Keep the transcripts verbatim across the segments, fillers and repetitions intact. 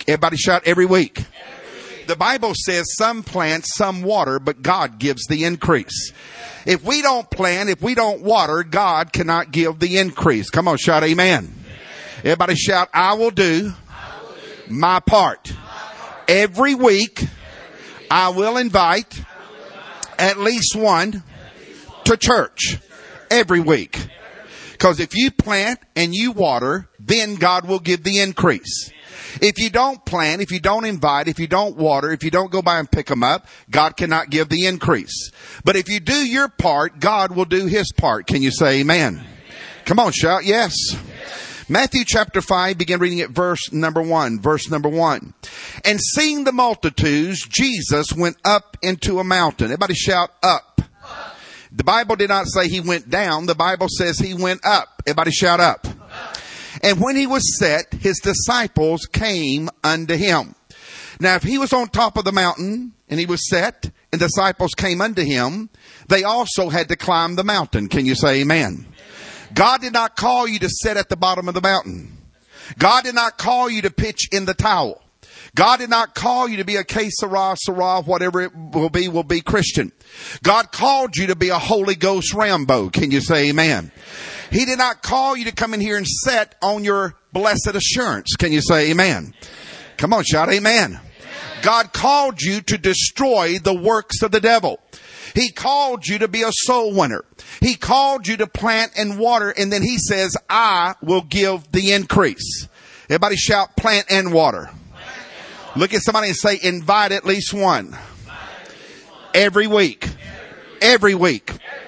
Everybody shout every week. Every week. The Bible says some plant, some water, but God gives the increase. If we don't plant, if we don't water, God cannot give the increase. Come on, shout amen. Amen. Everybody shout, I will do, I will do my, part. my part. Every week, Every week I will invite, I will invite at least one, at least one to church, to church. Every week. Because if you plant and you water, then God will give the increase. If you don't plant, if you don't invite, if you don't water, if you don't go by and pick them up, God cannot give the increase. But if you do your part, God will do his part. Can you say amen? Amen. Come on, shout yes. Yes. Matthew chapter five, begin reading at verse number one. Verse number one. And seeing the multitudes, Jesus went up into a mountain. Everybody shout up. Up. The Bible did not say he went down. The Bible says he went up. Everybody shout up. Up. And when he was set, his disciples came unto him. Now, if he was on top of the mountain and he was set and disciples came unto him, they also had to climb the mountain. Can you say amen? God did not call you to sit at the bottom of the mountain. God did not call you to pitch in the towel. God did not call you to be a que sera, sera, whatever it will be, will be Christian. God called you to be a Holy Ghost Rambo. Can you say amen? He did not call you to come in here and sit on your blessed assurance. Can you say amen? Come on, shout amen. God called you to destroy the works of the devil. He called you to be a soul winner. He called you to plant and water, and then he says, I will give the increase. Everybody shout plant and water. Look at somebody and say, invite at least one. Every week. Every week.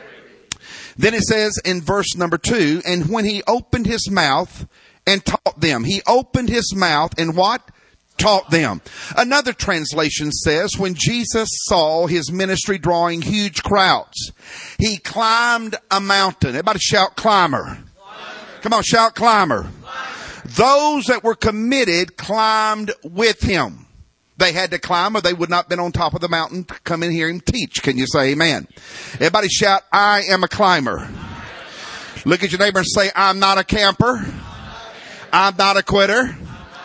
Then it says in verse number two, and when he opened his mouth and taught them. He opened his mouth and what? Taught them. Another translation says, when Jesus saw his ministry drawing huge crowds, he climbed a mountain. Everybody shout climber. Climber. Come on, shout climber. Climber. Those that were committed climbed with him. They had to climb or they would not have been on top of the mountain to come and hear him teach. Can you say amen? Everybody shout, I am a climber. Look at your neighbor and say, I'm not a camper. I'm not a quitter.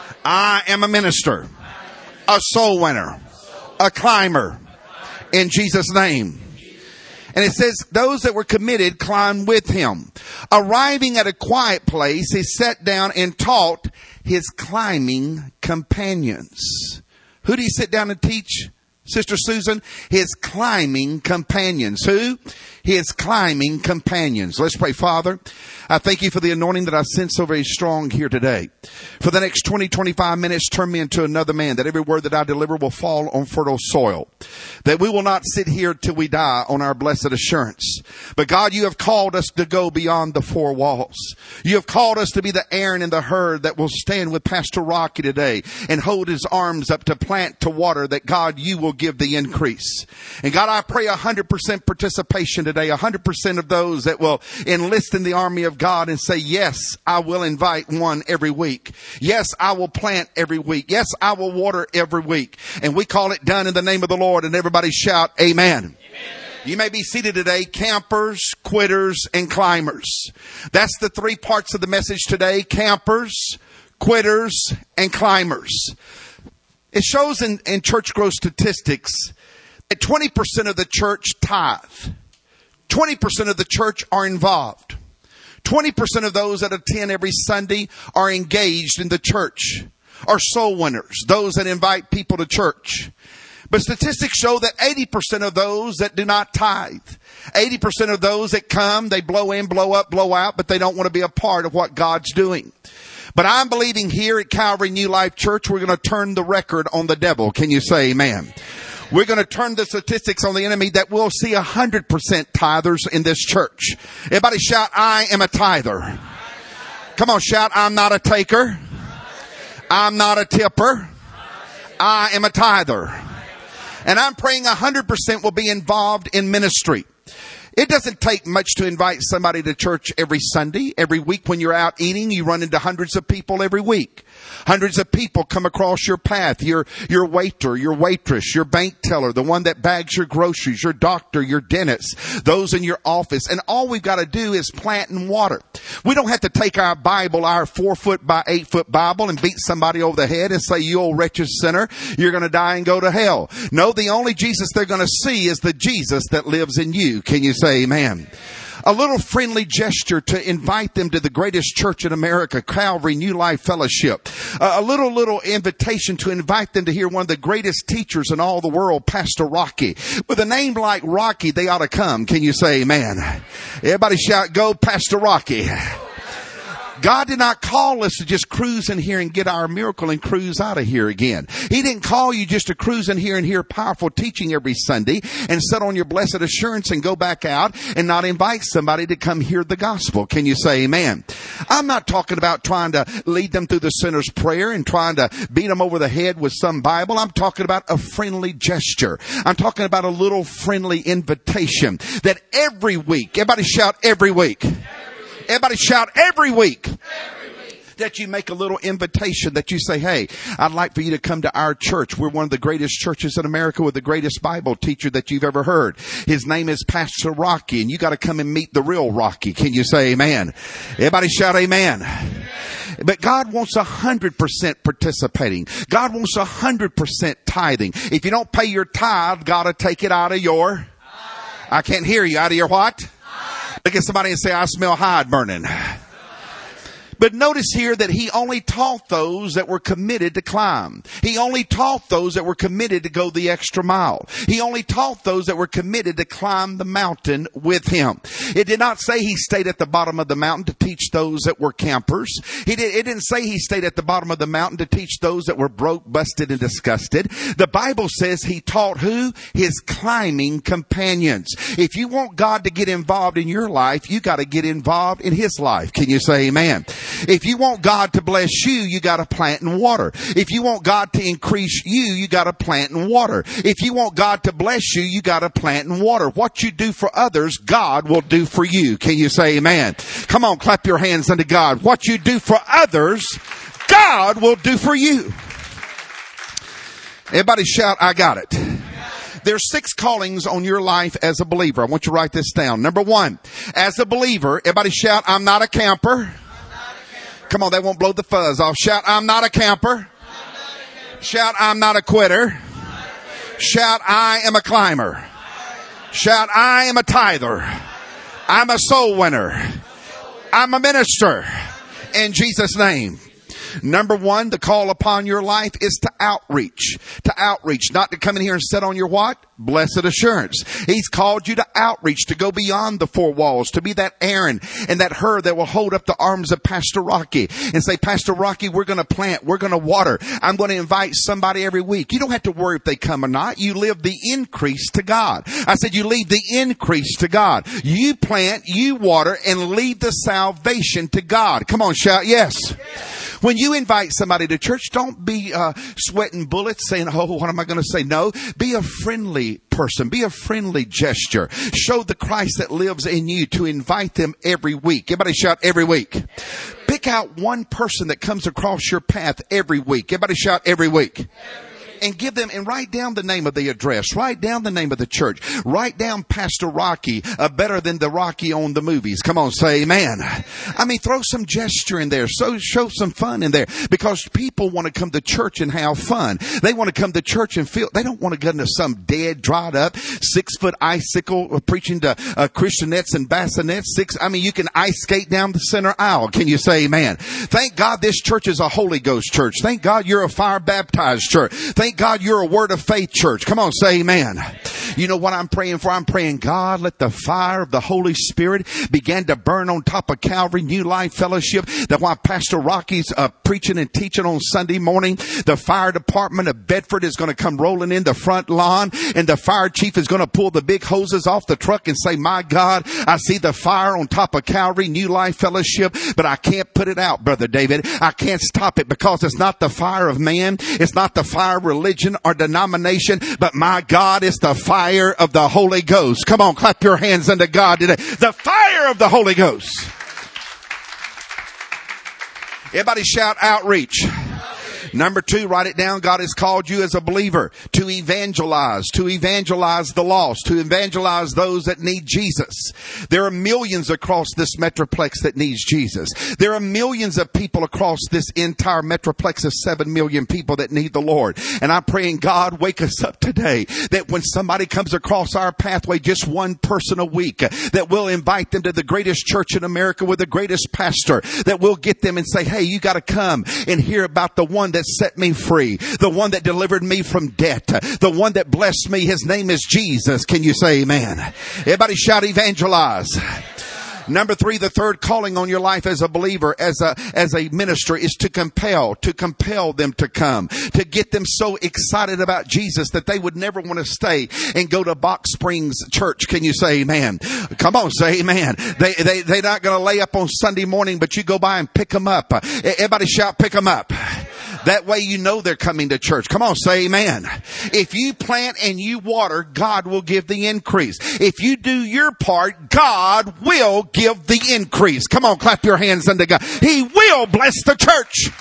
I am a minister, a soul winner, a climber in Jesus' name. And it says those that were committed climbed with him. Arriving at a quiet place, he sat down and taught his climbing companions. Who did he sit down and teach, Sister Susan? His climbing companions. Who? His climbing companions. Let's pray. Father, I thank you for the anointing that I sense so very strong here today. For the next twenty, twenty-five minutes, turn me into another man, that every word that I deliver will fall on fertile soil. That we will not sit here till we die on our blessed assurance. But God, you have called us to go beyond the four walls. You have called us to be the Aaron and the herd that will stand with Pastor Rocky today and hold his arms up to plant, to water, that God, you will give the increase. And God, I pray a hundred percent participation today, a hundred percent of those that will enlist in the army of God and say, yes, I will invite one every week. Yes, I will plant every week. Yes, I will water every week. And we call it done in the name of the Lord. And everybody shout, amen. Amen. You may be seated today, campers, quitters, and climbers. That's the three parts of the message today, campers, quitters, and climbers. It shows in, in church growth statistics that twenty percent of the church tithe. twenty percent of the church are involved. twenty percent of those that attend every Sunday are engaged in the church, are soul winners, those that invite people to church. But statistics show that eighty percent of those that do not tithe, eighty percent of those that come, they blow in, blow up, blow out, but they don't want to be a part of what God's doing. But I'm believing here at Calvary New Life Church, we're going to turn the record on the devil. Can you say amen? We're going to turn the statistics on the enemy, that we'll see a hundred percent tithers in this church. Everybody shout, I am a tither. Come on, shout, I'm not a taker. I'm not a tipper. I am a tither. And I'm praying a hundred percent will be involved in ministry. It doesn't take much to invite somebody to church every Sunday. Every week when you're out eating, you run into hundreds of people every week. Hundreds of people come across your path. Your, your waiter, your waitress, your bank teller, the one that bags your groceries, your doctor, your dentist, those in your office. And all we've got to do is plant and water. We don't have to take our Bible, our four foot by eight foot Bible, and beat somebody over the head and say, you old wretched sinner, you're going to die and go to hell. No, the only Jesus they're going to see is the Jesus that lives in you. Can you say amen? A little friendly gesture to invite them to the greatest church in America, Calvary New Life Fellowship. Uh, a little, little invitation to invite them to hear one of the greatest teachers in all the world, Pastor Rocky. With a name like Rocky, they ought to come. Can you say amen? Everybody shout, go Pastor Rocky. God did not call us to just cruise in here and get our miracle and cruise out of here again. He didn't call you just to cruise in here and hear powerful teaching every Sunday and sit on your blessed assurance and go back out and not invite somebody to come hear the gospel. Can you say amen? I'm not talking about trying to lead them through the sinner's prayer and trying to beat them over the head with some Bible. I'm talking about a friendly gesture. I'm talking about a little friendly invitation that every week, everybody shout every week. Everybody shout every week. Every week. That you make a little invitation that you say, hey, I'd like for you to come to our church. We're one of the greatest churches in America with the greatest Bible teacher that you've ever heard. His name is Pastor Rocky, and you got to come and meet the real Rocky. Can you say amen? Everybody shout amen. Amen. But God wants a hundred percent participating. God wants a hundred percent tithing. If you don't pay your tithe, God will take it out of your, I can't hear you, out of your what? Look at somebody and say, I smell hide burning. But notice here that he only taught those that were committed to climb. He only taught those that were committed to go the extra mile. He only taught those that were committed to climb the mountain with him. It did not say he stayed at the bottom of the mountain to teach those that were campers. He did, it didn't say he stayed at the bottom of the mountain to teach those that were broke, busted, and disgusted. The Bible says he taught who? His climbing companions. If you want God to get involved in your life, you got to get involved in his life. Can you say amen? If you want God to bless you, you got to plant and water. If you want God to increase you, you got to plant and water. If you want God to bless you, you got to plant and water. What you do for others, God will do for you. Can you say amen? Come on, clap your hands unto God. What you do for others, God will do for you. Everybody shout, I got it. There's six callings on your life as a believer. I want you to write this down. Number one, as a believer, everybody shout, I'm not a camper. Come on, that won't blow the fuzz off. Shout, I'm not a camper. Not a camper. Shout, I'm not a quitter. Not a quitter. Shout, I am a climber. Shout, I am a tither. I'm a soul winner. I'm a minister. In Jesus' name. Number one, the call upon your life is to outreach. To outreach, not to come in here and sit on your what? Blessed assurance. He's called you to outreach, to go beyond the four walls, to be that Aaron and that Hur that will hold up the arms of Pastor Rocky and say, Pastor Rocky, we're going to plant, we're going to water. I'm going to invite somebody every week. You don't have to worry if they come or not. You live the increase to God. I said you leave the increase to God. You plant, you water, and leave the salvation to God. Come on, shout yes. When you invite somebody to church, don't be uh, sweating bullets saying, oh, what am I going to say? No, be a friendly person. Be a friendly gesture. Show the Christ that lives in you to invite them every week. Everybody shout every week. Pick out one person that comes across your path every week. Everybody shout every week. And give them, and write down the name of the address. Write down the name of the church. Write down Pastor Rocky, uh, better than the Rocky on the movies. Come on, say amen. I mean, throw some gesture in there. So show some fun in there. Because people want to come to church and have fun. They want to come to church and feel, they don't want to go into some dead, dried up, six foot icicle uh, preaching to uh, Christianettes and bassinets. Six, I mean, you can ice skate down the center aisle. Can you say amen? Thank God this church is a Holy Ghost church. Thank God you're a fire baptized church. Thank God you're a Word of Faith church. Come on, say amen. You know what I'm praying for? I'm praying, God, let the fire of the Holy Spirit begin to burn on top of Calvary New Life Fellowship. That while Pastor Rocky's uh, preaching and teaching on Sunday morning, the fire department of Bedford is going to come rolling in the front lawn, and the fire chief is going to pull the big hoses off the truck and say, my God, I see the fire on top of Calvary New Life Fellowship, but I can't put it out, Brother David. I can't stop it because it's not the fire of man. It's not the fire of religion or denomination, but my God, it's the fire of the Holy Ghost. Come on, clap your hands unto God today. The fire of the Holy Ghost. Everybody shout outreach. Number two, write it down. God has called you as a believer to evangelize, to evangelize the lost, to evangelize those that need Jesus. There are millions across this metroplex that needs Jesus. There are millions of people across this entire metroplex of seven million people that need the Lord. And I'm praying, God, wake us up today that when somebody comes across our pathway, just one person a week, that we'll invite them to the greatest church in America with the greatest pastor, that we'll get them and say, hey, you got to come and hear about the one that set me free, the one that delivered me from debt, the one that blessed me. His name is Jesus. Can you say amen? Everybody shout evangelize. Number three, the third calling on your life as a believer, as a, as a minister, is to compel, to compel them to come, to get them so excited about Jesus that they would never want to stay and go to Box Springs Church. Can you say amen? Come on, say amen. They, they, they're not going to lay up on Sunday morning, but you go by and pick them up. Everybody shout, pick them up. That way you know they're coming to church. Come on, say amen. If you plant and you water, God will give the increase. If you do your part, God will give the increase. Come on, clap your hands unto God. He will bless the church.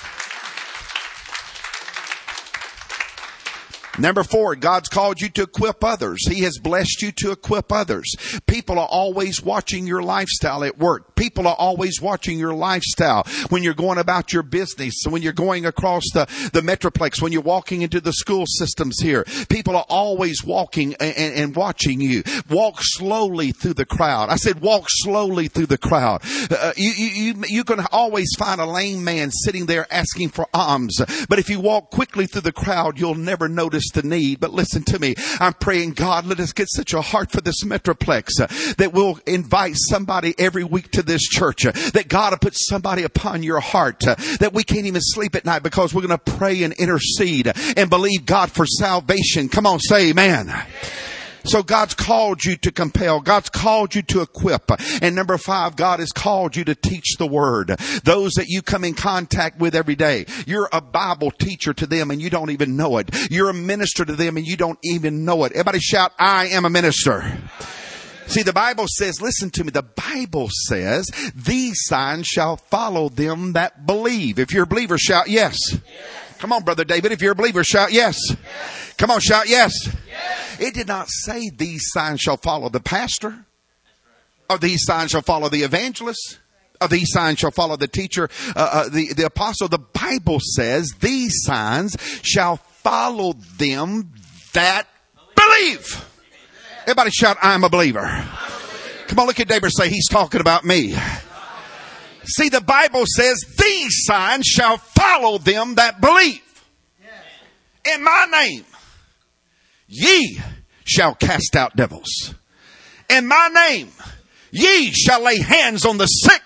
Number four, God's called you to equip others. He has blessed you to equip others. People are always watching your lifestyle at work. People are always watching your lifestyle when you're going about your business, when you're going across the, the metroplex, when you're walking into the school systems here. People are always walking and, and, and watching you. Walk slowly through the crowd. I said walk slowly through the crowd. Uh, you, you, you, you can always find a lame man sitting there asking for alms. But if you walk quickly through the crowd, you'll never notice the need. But listen to me. I'm praying, God, let us get such a heart for this metroplex uh, that we'll invite somebody every week to this church, uh, that God will put somebody upon your heart, uh, that we can't even sleep at night because we're going to pray and intercede and believe God for salvation. Come on, say amen. Amen. So God's called you to compel. God's called you to equip. And number five, God has called you to teach the word. Those that you come in contact with every day. You're a Bible teacher to them and you don't even know it. You're a minister to them and you don't even know it. Everybody shout, I am a minister. See, the Bible says, listen to me, the Bible says, these signs shall follow them that believe. If you're a believer, shout yes. Yes. Come on, Brother David. If you're a believer, shout yes. Yes. Come on, shout yes. Yes. It did not say these signs shall follow the pastor, or these signs shall follow the evangelist, or these signs shall follow the teacher, uh, uh, the, the apostle. The Bible says these signs shall follow them that believe. Everybody shout, I'm a believer. I'm a believer. Come on, look at neighbor and say, he's talking about me. See, the Bible says, these signs shall follow them that believe. In my name, ye shall cast out devils. In my name, ye shall lay hands on the sick,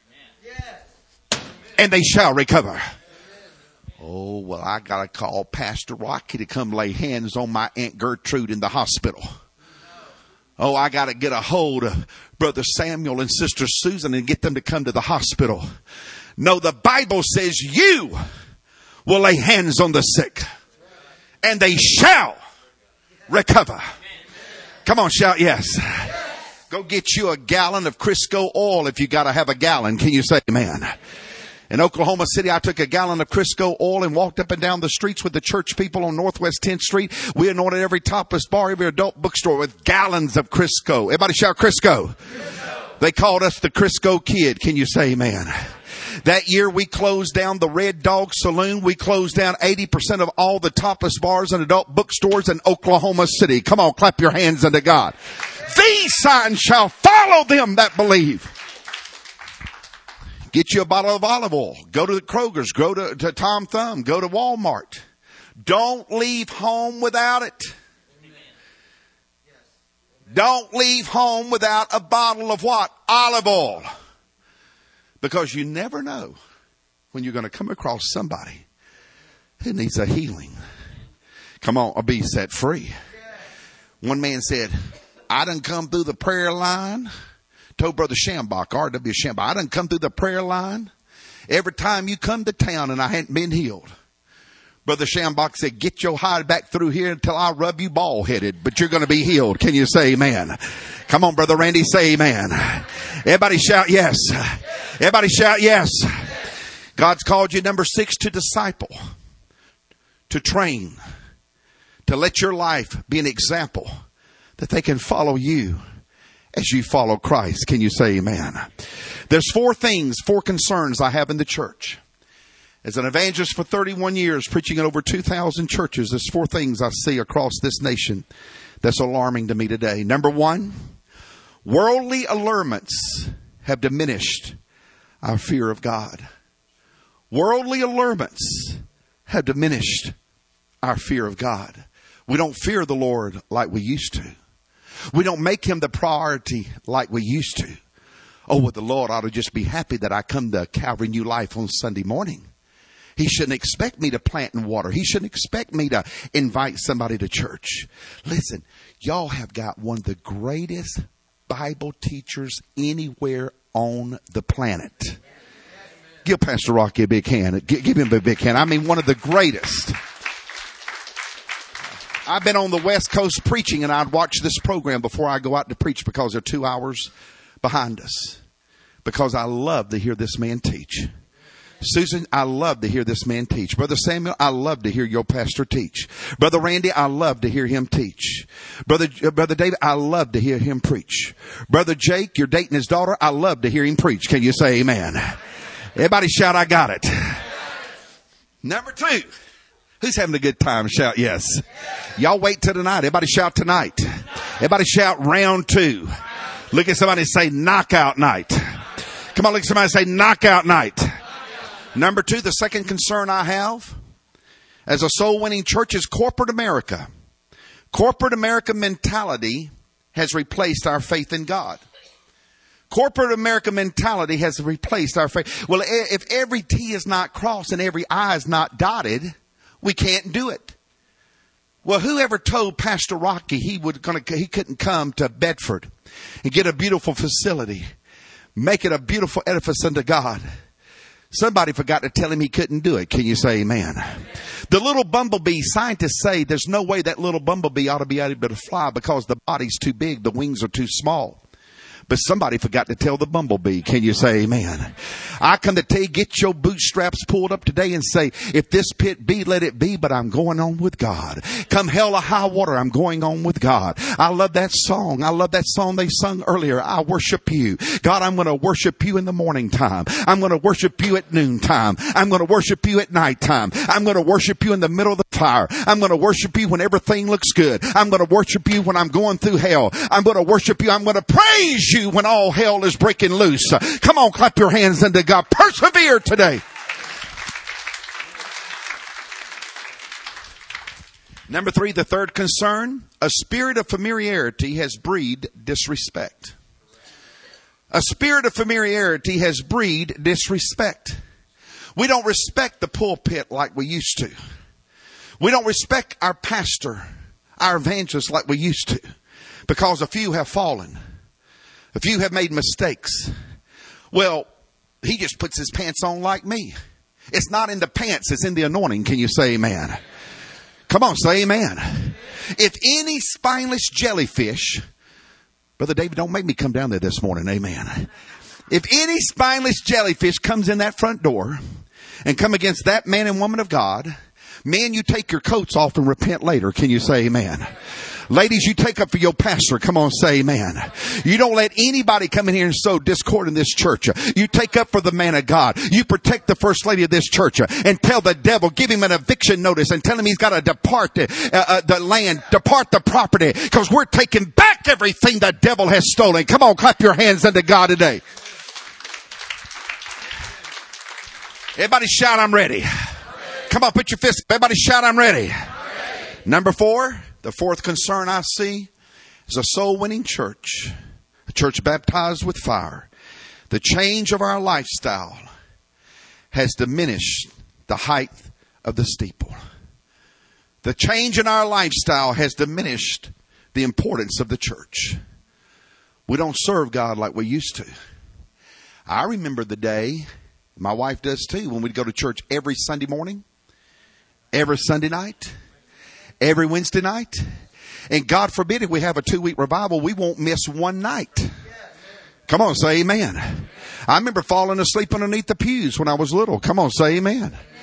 and they shall recover. Oh, well, I got to call Pastor Rocky to come lay hands on my Aunt Gertrude in the hospital. Oh, I got to get a hold of Brother Samuel and Sister Susan and get them to come to the hospital. No, the Bible says you will lay hands on the sick and they shall recover. Come on, shout yes. Go get you a gallon of Crisco oil if you got to have a gallon. Can you say amen? In Oklahoma City, I took a gallon of Crisco oil and walked up and down the streets with the church people on Northwest tenth Street. We anointed every topless bar, every adult bookstore with gallons of Crisco. Everybody shout Crisco. Crisco. They called us the Crisco Kid. Can you say amen? That year we closed down the Red Dog Saloon. We closed down eighty percent of all the topless bars and adult bookstores in Oklahoma City. Come on, clap your hands unto God. These signs shall follow them that believe. Get you a bottle of olive oil. Go to the Kroger's. Go to, to Tom Thumb. Go to Walmart. Don't leave home without it. Don't leave home without a bottle of what? Olive oil. Because you never know when you're going to come across somebody who needs a healing. Come on, I'll be set free. One man said, I done come through the prayer line. Told Brother Shambach, R W Shambach, I done come through the prayer line every time you come to town and I hadn't been healed. Brother Shambach said, get your hide back through here until I rub you bald headed, but you're going to be healed. Can you say amen? Come on, Brother Randy, say amen. Everybody shout yes. Everybody shout yes. God's called you, number six, to disciple. to train, to let your life be an example that they can follow you as you follow Christ. Can you say amen? There's four things, four concerns I have in the church. As an evangelist for thirty-one years, preaching in over two thousand churches, there's four things I see across this nation that's alarming to me today. Number one, worldly allurements have diminished our fear of God. Worldly allurements have diminished our fear of God. We don't fear the Lord like we used to. We don't make him the priority like we used to. Oh, well, the Lord ought to just be happy that I come to Calvary New Life on Sunday morning. He shouldn't expect me to plant and water. He shouldn't expect me to invite somebody to church. Listen, y'all have got one of the greatest Bible teachers anywhere on the planet. Give Pastor Rocky a big hand. Give him a big hand. I mean, one of the greatest. I've been on the West Coast preaching, and I'd watch this program before I go out to preach because they're two hours behind us. Because I love to hear this man teach. Susan, I love to hear this man teach. Brother Samuel, I love to hear your pastor teach. Brother Randy, I love to hear him teach. Brother, uh, Brother David, I love to hear him preach. Brother Jake, you're dating his daughter. I love to hear him preach. Can you say amen? Everybody shout, I got it. Number two. Who's having a good time? Shout yes. Y'all wait till tonight. Everybody shout tonight. Everybody shout round two. Look at somebody and say knockout night. Come on, look at somebody and say knockout night. Number two, the second concern I have as a soul winning church is corporate America. Corporate America mentality has replaced our faith in God. Corporate America mentality has replaced our faith. Well, if every T is not crossed and every I is not dotted, we can't do it. Well, whoever told Pastor Rocky he would gonna he couldn't come to Bedford and get a beautiful facility, make it a beautiful edifice unto God? Somebody forgot to tell him he couldn't do it. Can you say amen? The little bumblebee, scientists say there's no way that little bumblebee ought to be able to fly because the body's too big, the wings are too small. But somebody forgot to tell the bumblebee. Can you say amen? I come to tell you, get your bootstraps pulled up today and say, if this pit be, let it be, but I'm going on with God. Come hell or high water, I'm going on with God. I love that song. I love that song they sung earlier. I worship you. God, I'm going to worship you in the morning time. I'm going to worship you at noon time. I'm going to worship you at night time. I'm going to worship you in the middle of the fire. I'm going to worship you when everything looks good. I'm going to worship you when I'm going through hell. I'm going to worship you. I'm going to praise you when all hell is breaking loose. Come on, clap your hands unto God. Persevere today. Number three, the third concern, a spirit of familiarity has breed disrespect. A spirit of familiarity has breed disrespect. We don't respect the pulpit like we used to. We don't respect our pastor, our evangelist like we used to, because a few have fallen. A few have made mistakes. Well, he just puts his pants on like me. It's not in the pants, it's in the anointing. Can you say amen? Come on, say amen. If any spineless jellyfish, Brother David, don't make me come down there this morning. Amen. If any spineless jellyfish comes in that front door and come against that man and woman of God, men, you take your coats off and repent later. Can you say amen? Ladies, you take up for your pastor. Come on, say amen. You don't let anybody come in here and sow discord in this church. You take up for the man of God. You protect the first lady of this church and tell the devil, give him an eviction notice and tell him he's got to depart uh, uh, the land, depart the property, because we're taking back everything the devil has stolen. Come on, clap your hands unto God today. Everybody shout, I'm ready. Come on, put your fist. Everybody shout, I'm ready. Number four. The fourth concern I see is a soul-winning church, a church baptized with fire. The change of our lifestyle has diminished the height of the steeple. The change in our lifestyle has diminished the importance of the church. We don't serve God like we used to. I remember the day, my wife does too, when we'd go to church every Sunday morning, every Sunday night, every Wednesday night. And God forbid if we have a two-week revival, we won't miss one night. Come on, say amen. I remember falling asleep underneath the pews when I was little. Come on, say amen.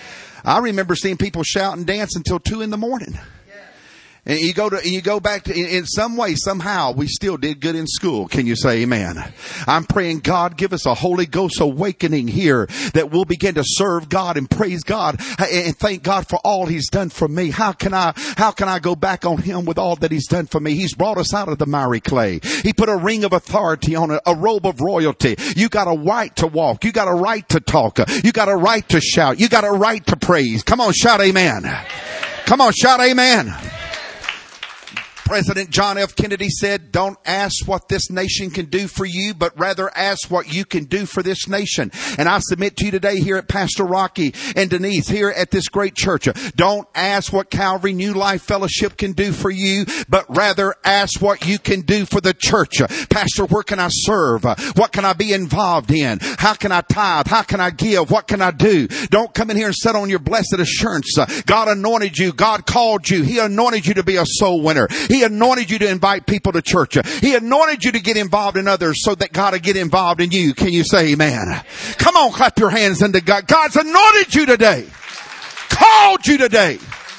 I remember seeing people shout and dance until two in the morning. And you go to, and you go back to, in some way, somehow, we still did good in school. Can you say amen? I'm praying, God, give us a Holy Ghost awakening here that we'll begin to serve God and praise God and thank God for all He's done for me. How can I, how can I go back on Him with all that He's done for me? He's brought us out of the miry clay. He put a ring of authority on it, a robe of royalty. You got a right to walk. You got a right to talk. You got a right to shout. You got a right to praise. Come on, shout amen. Come on, shout amen. President John F. Kennedy said, don't ask what this nation can do for you, but rather ask what you can do for this nation. And I submit to you today here at Pastor Rocky and Denise here at this great church, don't ask what Calvary New Life Fellowship can do for you, but rather ask what you can do for the church. Pastor, where can I serve? What can I be involved in? How can I tithe? How can I give? What can I do? Don't come in here and sit on your blessed assurance. God anointed you. God called you. He anointed you to be a soul winner. He anointed you to invite people to church. He anointed you to get involved in others so that God will get involved in you. Can you say amen? Come on, clap your hands unto God. God's anointed you today. Called you today.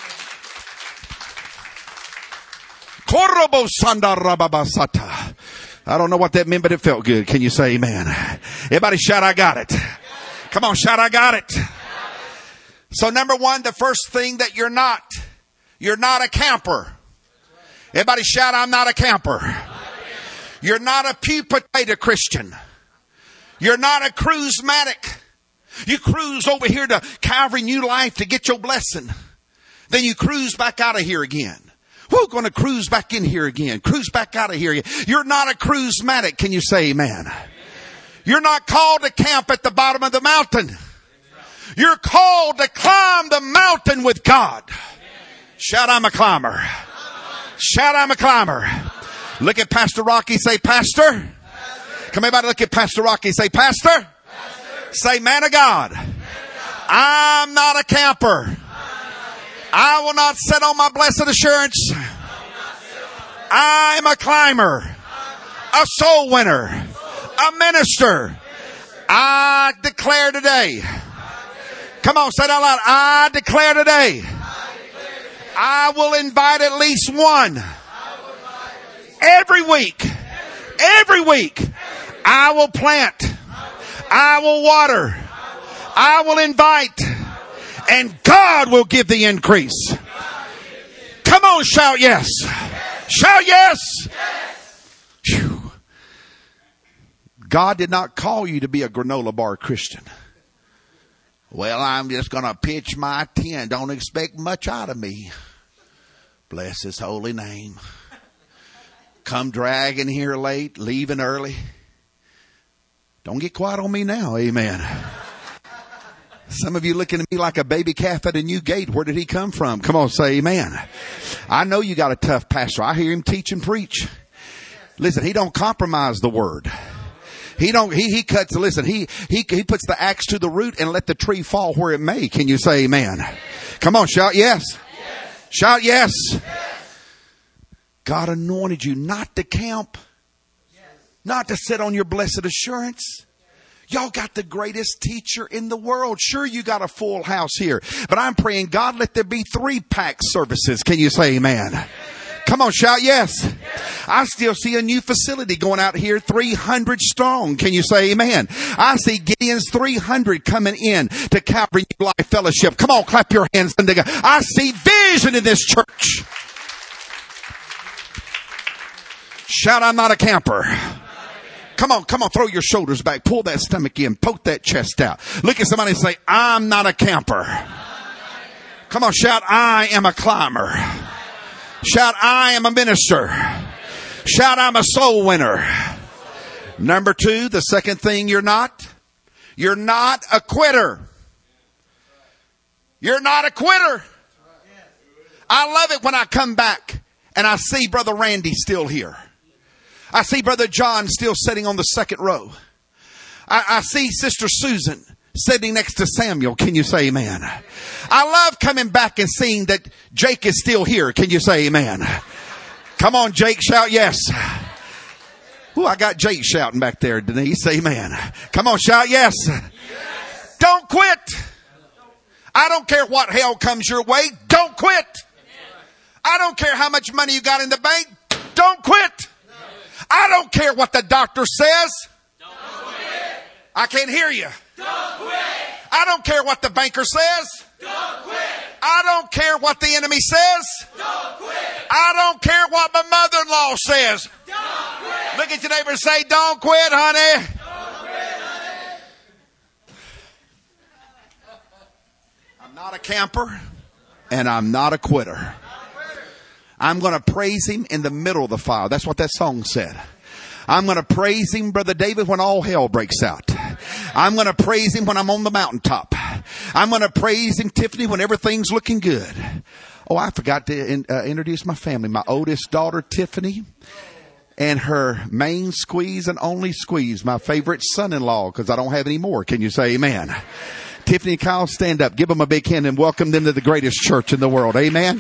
I don't know what that meant, but it felt good. Can you say amen? Everybody shout, I got it. Come on, shout, I got it. So number one, the first thing that you're not, you're not a camper. Everybody shout, I'm not a camper. You're not a pew potato Christian. You're not a cruise-matic. You cruise over here to Calvary New Life to get your blessing. Then you cruise back out of here again. We're going to cruise back in here again. Cruise back out of here again. You're not a cruise-matic. Can you say amen? You're not called to camp at the bottom of the mountain. You're called to climb the mountain with God. Shout, I'm a climber. Shout, I'm a climber. Look at Pastor Rocky. Say, Pastor. Pastor. Come everybody, look at Pastor Rocky. Say, Pastor. Pastor. Say, man of God. Man of God. I'm not a camper. Not I will not sit on my blessed assurance. I'm a climber. A soul winner. A minister. I declare today. Come on, say it out loud. I declare today. I will invite at least one every week. Every week. I will plant. I will water. I will invite. And God will give the increase. Come on, shout yes. Shout yes. Whew. God did not call you to be a granola bar Christian. Well, I'm just going to pitch my tent. Don't expect much out of me. Bless His holy name. Come dragging here late, leaving early. Don't get quiet on me now. Amen. Some of you looking at me like a baby calf at a new gate. Where did he come from? Come on, say amen. I know you got a tough pastor. I hear him teach and preach. Listen, he don't compromise the word. He don't, he, he cuts, listen, he, he, he puts the axe to the root and let the tree fall where it may. Can you say amen? Come on, shout yes. Yes. Shout yes. Yes. God anointed you not to camp, yes. Not to sit on your blessed assurance. Y'all got the greatest teacher in the world. Sure, you got a full house here, but I'm praying, God, let there be three pack services. Can you say amen? Yes. Come on, shout yes. Yes. I still see a new facility going out here, three hundred strong. Can you say amen? I see Gideon's three hundred coming in to Calvary New Life Fellowship. Come on, clap your hands. I see vision in this church. Shout, I'm not a camper. Come on, come on, throw your shoulders back. Pull that stomach in. Poke that chest out. Look at somebody and say, I'm not a camper. Come on, shout, I am a climber. Shout, I am a minister. Shout, I'm a soul winner. Number two, the second thing you're not, you're not a quitter. You're not a quitter. I love it when I come back and I see Brother Randy still here. I see Brother John still sitting on the second row. I, I see Sister Susan sitting next to Samuel. Can you say amen? I love coming back and seeing that Jake is still here. Can you say amen? Come on, Jake, shout yes. Ooh, I got Jake shouting back there, Denise. Amen. Come on, shout yes. Yes. Don't quit. I don't care what hell comes your way. Don't quit. I don't care how much money you got in the bank. Don't quit. I don't care what the doctor says. Don't quit. I can't hear you. Don't quit. I don't care what the banker says. Don't quit. I don't care what the enemy says. Don't quit. I don't care what my mother-in-law says. Don't quit. Look at your neighbor and say, don't quit, honey. Don't quit, honey. I'm not a camper and I'm not a quitter. I'm going to praise him in the middle of the fire. That's what that song said. I'm going to praise him, Brother David, when all hell breaks out. I'm going to praise him when I'm on the mountaintop. I'm going to praise him, Tiffany, when everything's looking good. Oh, I forgot to in, uh, introduce my family. My oldest daughter, Tiffany, and her main squeeze and only squeeze, my favorite son-in-law, because I don't have any more. Can you say amen? Tiffany and Kyle, stand up. Give them a big hand and welcome them to the greatest church in the world. Amen.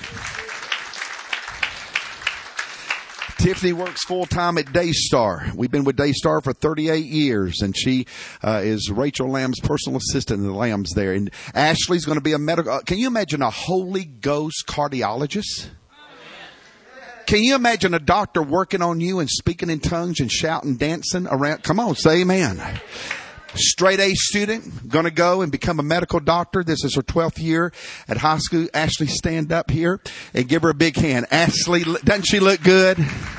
Tiffany works full-time at Daystar. We've been with Daystar for thirty-eight years, and she uh, is Rachel Lamb's personal assistant in the Lambs there. And Ashley's going to be a medical... Uh, can you imagine a Holy Ghost cardiologist? Can you imagine a doctor working on you and speaking in tongues and shouting, dancing around? Come on, say amen. Straight A student, going to go and become a medical doctor. This is her twelfth year at high school. Ashley, stand up here and give her a big hand. Ashley, doesn't she look good?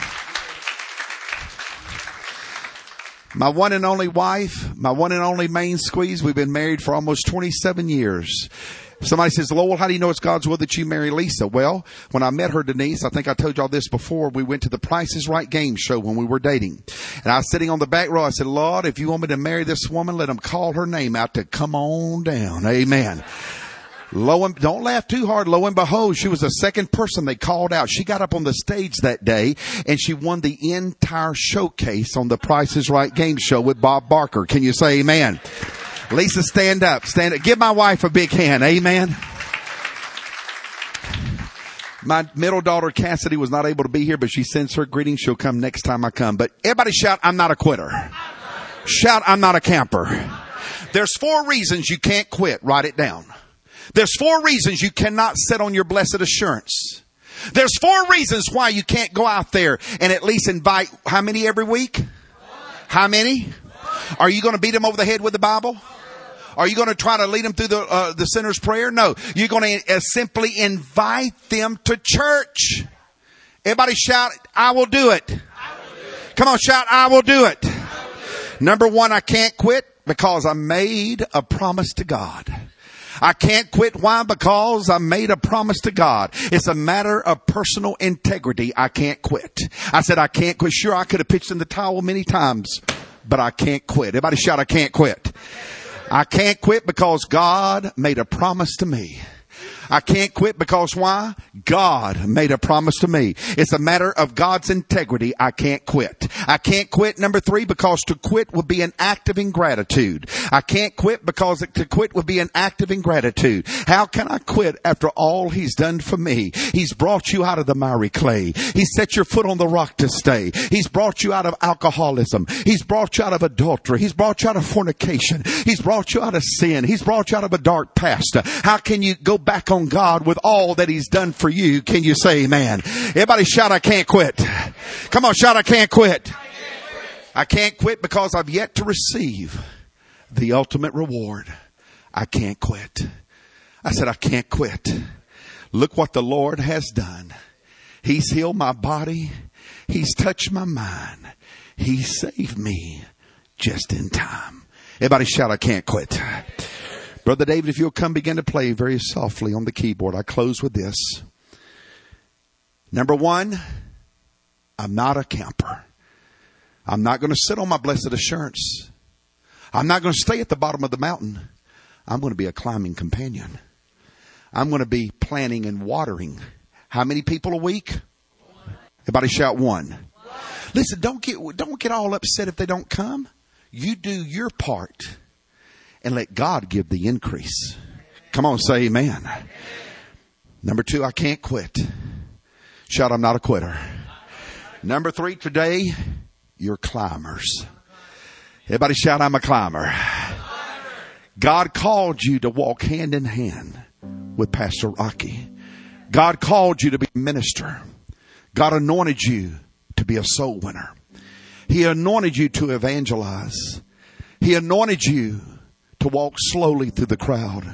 My one and only wife, my one and only main squeeze. We've been married for almost twenty-seven years. Somebody says, Lowell, how do you know it's God's will that you marry Lisa? Well, when I met her, Denise, I think I told y'all this before, we went to the Price is Right game show when we were dating. And I was sitting on the back row. I said, Lord, if you want me to marry this woman, let them call her name out to come on down. Amen. Lo and, don't laugh too hard. Lo and behold, she was the second person they called out. She got up on the stage that day and she won the entire showcase on the Price is Right game show with Bob Barker. Can you say amen? Lisa, stand up. Stand up. Give my wife a big hand. Amen. My middle daughter, Cassidy, was not able to be here, but she sends her greetings. She'll come next time I come. But everybody shout, I'm not a quitter. Shout, I'm not a camper. There's four reasons you can't quit. Write it down. There's four reasons you cannot sit on your blessed assurance. There's four reasons why you can't go out there and at least invite how many every week? How many? Are you going to beat them over the head with the Bible? Are you going to try to lead them through the uh, the sinner's prayer? No. You're going to uh, simply invite them to church. Everybody shout, I will do it. I will do it. Come on, shout, I will do it. I will do it. Number one, I can't quit because I made a promise to God. I can't quit. Why? Because I made a promise to God. It's a matter of personal integrity. I can't quit. I said I can't quit. Sure, I could have pitched in the towel many times, but I can't quit. Everybody shout, I can't quit. I can't quit because God made a promise to me. I can't quit because why? God made a promise to me. It's a matter of God's integrity. I can't quit. I can't quit, number three, because to quit would be an act of ingratitude. I can't quit because to quit would be an act of ingratitude. How can I quit after all He's done for me? He's brought you out of the miry clay. He set your foot on the rock to stay. He's brought you out of alcoholism. He's brought you out of adultery. He's brought you out of fornication. He's brought you out of sin. He's brought you out of a dark past. How can you go back on God with all that He's done for you? Can you say amen? Everybody shout, I can't quit. Come on, shout, I can't quit. I can't quit because I've yet to receive the ultimate reward. I can't quit. I said, I can't quit. Look what the Lord has done. He's healed my body. He's touched my mind. He saved me just in time. Everybody shout, I can't quit. Brother David, if you'll come begin to play very softly on the keyboard. I close with this. Number one, I'm not a camper. I'm not going to sit on my blessed assurance. I'm not going to stay at the bottom of the mountain. I'm going to be a climbing companion. I'm going to be planting and watering. How many people a week? Everybody shout one. one. Listen, don't get, don't get all upset if they don't come. You do your part. And let God give the increase. Come on, say amen. Number two, I can't quit. Shout, I'm not a quitter. Number three, today, you're climbers. Everybody shout, I'm a climber. God called you to walk hand in hand with Pastor Rocky. God called you to be a minister. God anointed you to be a soul winner. He anointed you to evangelize. He anointed you to walk slowly through the crowd.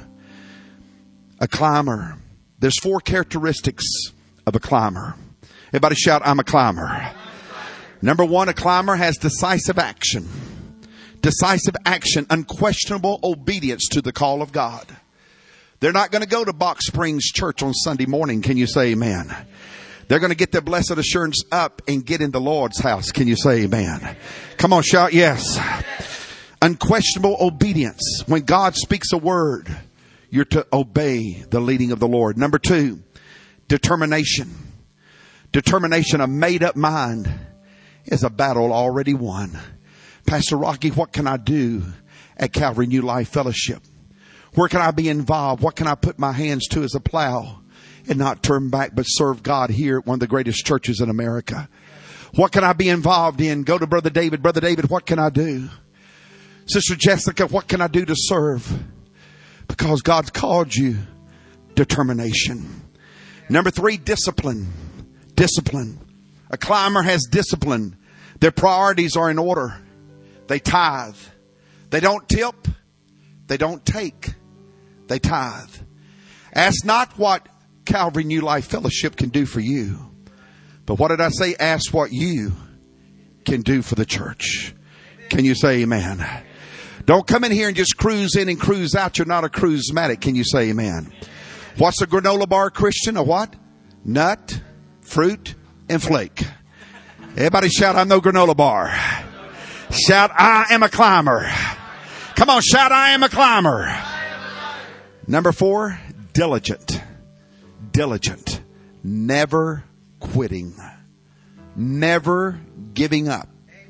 A climber. There's four characteristics of a climber. Everybody shout, I'm a climber. Number one, a climber has decisive action. Decisive action, unquestionable obedience to the call of God. They're not going to go to Box Springs Church on Sunday morning. Can you say amen? They're going to get their blessed assurance up and get in the Lord's house. Can you say amen? Come on, shout yes. Unquestionable obedience. When God speaks a word, you're to obey the leading of the Lord. Number two, determination. Determination, a made up mind is a battle already won. Pastor Rocky, what can I do at Calvary New Life Fellowship? Where can I be involved? What can I put my hands to as a plow and not turn back but serve God here at one of the greatest churches in America? What can I be involved in? Go to Brother David. Brother David, what can I do? Sister Jessica, what can I do to serve? Because God's called you determination. Number three, discipline. Discipline. A climber has discipline. Their priorities are in order. They tithe. They don't tip. They don't take. They tithe. Ask not what Calvary New Life Fellowship can do for you. But what did I say? Ask what you can do for the church. Can you say amen? Don't come in here and just cruise in and cruise out. You're not a cruise-matic. Can you say amen? What's a granola bar Christian? A what? Nut, fruit, and flake. Everybody shout, I'm no granola bar. Shout, I am a climber. Come on, shout, I am a climber. Number four, diligent. Diligent. Never quitting. Never giving up.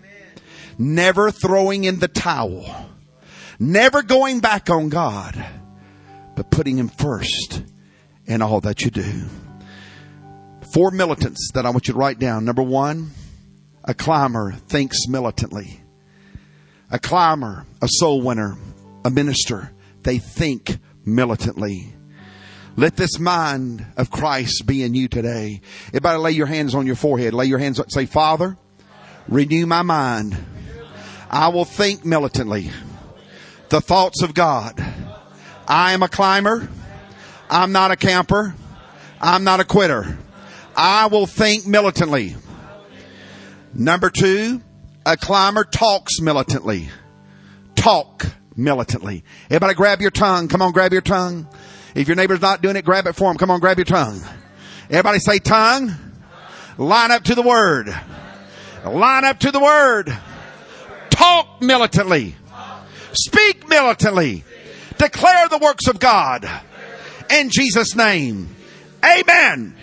Never throwing in the towel. Never going back on God, but putting Him first in all that you do. Four militants that I want you to write down. Number one, a climber thinks militantly. A climber, a soul winner, a minister, they think militantly. Let this mind of Christ be in you today. Everybody lay your hands on your forehead. Lay your hands up. Say, Father, renew my mind. I will think militantly. The thoughts of God. I am a climber. I'm not a camper. I'm not a quitter. I will think militantly. Number two, a climber talks militantly. Talk militantly. Everybody grab your tongue. Come on, grab your tongue. If your neighbor's not doing it, grab it for him. Come on, grab your tongue. Everybody say tongue. Line up to the word. Line up to the word. Talk militantly. Speak militantly. Declare the works of God. In Jesus' name. Amen.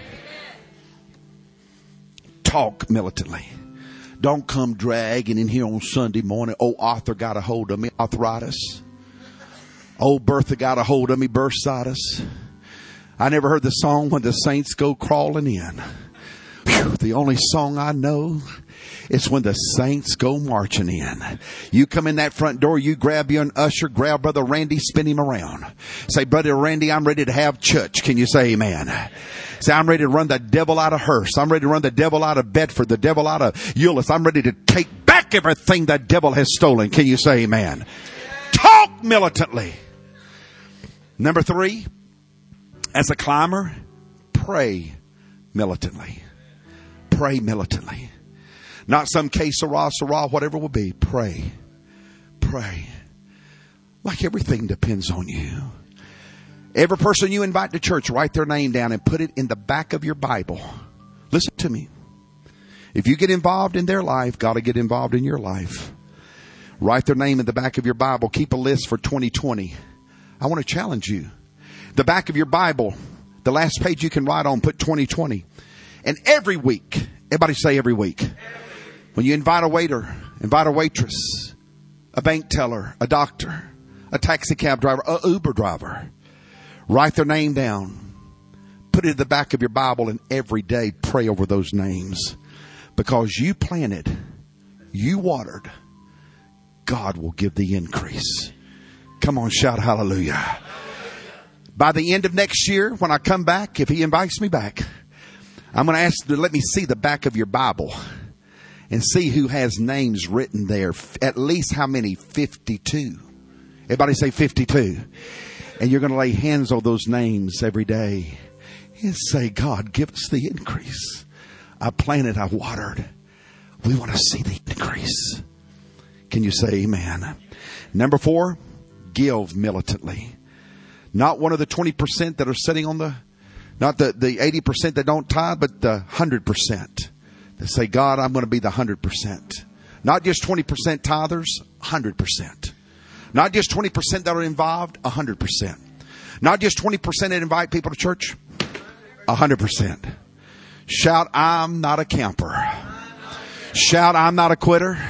Talk militantly. Don't come dragging in here on Sunday morning. Oh, Arthur got a hold of me. Arthritis. Oh, Bertha got a hold of me. Bursitis. I never heard the song When the Saints Go Crawling In. Whew, the only song I know is When the Saints Go Marching In. You come in that front door, you grab your usher, grab Brother Randy, spin him around. Say, Brother Randy, I'm ready to have church. Can you say amen? Say, I'm ready to run the devil out of Hearst. I'm ready to run the devil out of Bedford, the devil out of Euless. I'm ready to take back everything the devil has stolen. Can you say amen? Talk militantly. Number three, as a climber, pray militantly. Pray militantly. Not some case sarah, sarah, whatever it will be. Pray. Pray. Like everything depends on you. Every person you invite to church, write their name down and put it in the back of your Bible. Listen to me. If you get involved in their life, God will get involved in your life. Write their name in the back of your Bible. Keep a list for twenty twenty. I want to challenge you. The back of your Bible, the last page you can write on, put twenty twenty. And every week, everybody say every week. When you invite a waiter, invite a waitress, a bank teller, a doctor, a taxi cab driver, a Uber driver, write their name down. Put it in the back of your Bible and every day pray over those names. Because you planted, you watered, God will give the increase. Come on, shout hallelujah. By the end of next year, when I come back, if he invites me back, I'm going to ask you to let me see the back of your Bible and see who has names written there. At least how many? fifty-two. Everybody say fifty-two. And you're going to lay hands on those names every day and say, God, give us the increase. I planted, I watered. We want to see the increase. Can you say amen? Number four, give militantly. Not one of the twenty percent that are sitting on the, not the, the eighty percent that don't tithe, but the one hundred percent. That say, God, I'm going to be the one hundred percent. Not just twenty percent tithers, one hundred percent. Not just twenty percent that are involved, one hundred percent. Not just twenty percent that invite people to church, one hundred percent. Shout, I'm not a camper. Shout, I'm not a quitter.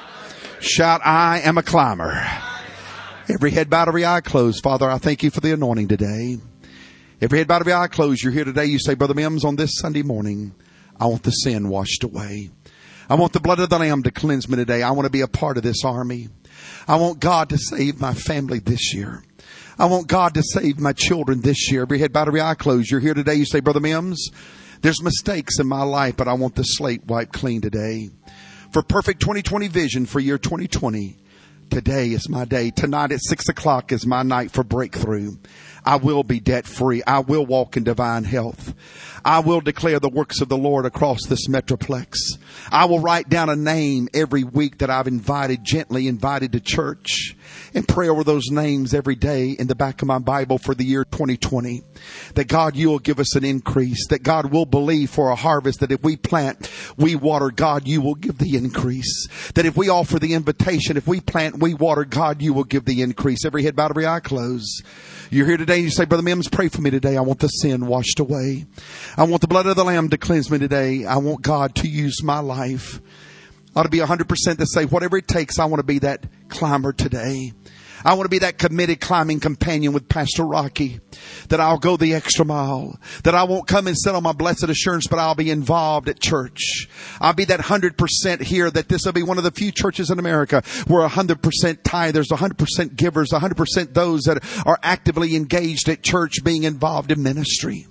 Shout, I am a climber. Every head bowed, every eye closed. Father, I thank you for the anointing today. Every head bowed, every eye closed. You're here today. You say, Brother Mims, on this Sunday morning, I want the sin washed away. I want the blood of the Lamb to cleanse me today. I want to be a part of this army. I want God to save my family this year. I want God to save my children this year. Every head bowed, every eye closed. You're here today. You say, Brother Mims, there's mistakes in my life, but I want the slate wiped clean today. For perfect twenty twenty vision for year twenty twenty. Today is my day. Tonight at six o'clock is my night for breakthrough. I will be debt free. I will walk in divine health. I will declare the works of the Lord across this metroplex. I will write down a name every week that I've invited, gently invited to church, and pray over those names every day in the back of my Bible for the year twenty twenty. That God, you will give us an increase. That God will believe for a harvest. That if we plant, we water, God, you will give the increase. That if we offer the invitation, if we plant, we water, God, you will give the increase. Every head bowed, every eye closed. You're here today and you say, Brother Mims, pray for me today. I want the sin washed away. I want the blood of the Lamb to cleanse me today. I want God to use my life. I ought to be one hundred percent to say, whatever it takes, I want to be that climber today. I want to be that committed climbing companion with Pastor Rocky. That I'll go the extra mile. That I won't come and sit on my blessed assurance, but I'll be involved at church. I'll be that one hundred percent here. That this will be one of the few churches in America where one hundred percent tithers, one hundred percent givers, one hundred percent those that are actively engaged at church being involved in ministry.